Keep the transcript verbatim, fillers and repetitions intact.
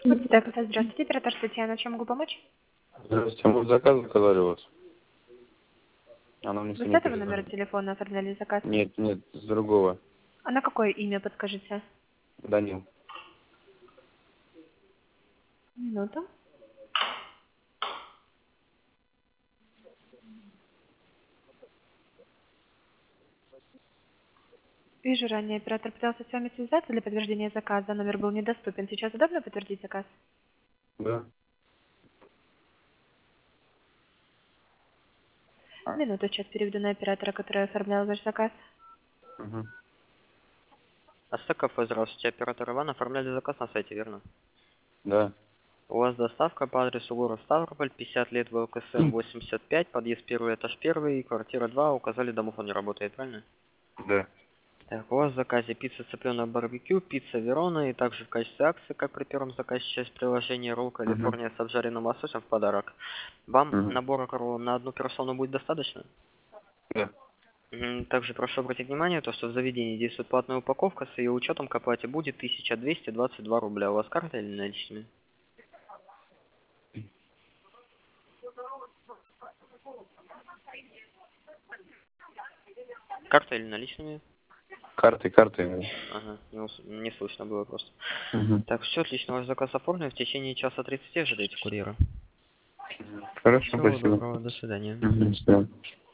Так, здравствуйте, оператор Татьяна, чем могу помочь? Здравствуйте, мы заказ заказали у вас. Она мне Вы все с не этого номера перезвонит. телефона оформляли заказ? Нет, нет, с другого. А на какое имя подскажите? Данил. Минуту. Вижу, ранее оператор пытался с вами связаться для подтверждения заказа. Номер был недоступен. Сейчас удобно подтвердить заказ? Да. Минуту, сейчас переведу на оператора, который оформлял ваш заказ. Угу. Астеков, здравствуйте, оператор Иван, оформляли заказ на сайте, верно? Да. У вас доставка по адресу город Ставрополь, пятьдесят лет ВЛКСМ восемьдесят пять, подъезд первый, этаж первый, квартира два, указали, домофон не работает, правильно? Да. Так, у вас в заказе пицца цыпленок барбекю, пицца Верона и также в качестве акции, как при первом заказе, часть приложения ролл Угу. Калифорния с обжаренным лососем в подарок. Вам Угу. набора ролл на одну персону будет достаточно? Да. М, Также прошу обратить внимание, то, что в заведении действует платная упаковка, с ее учетом к оплате будет тысяча двести двадцать два рубля. У вас карта или наличными? Карта или наличными? Карты, карты. Ага, не, ус- не слышно было просто. Угу. Так, все отлично, ваш заказ оформлен. В течение часа тридцати ожидайте курьера. Хорошо, Всего спасибо. доброго, до свидания. Угу.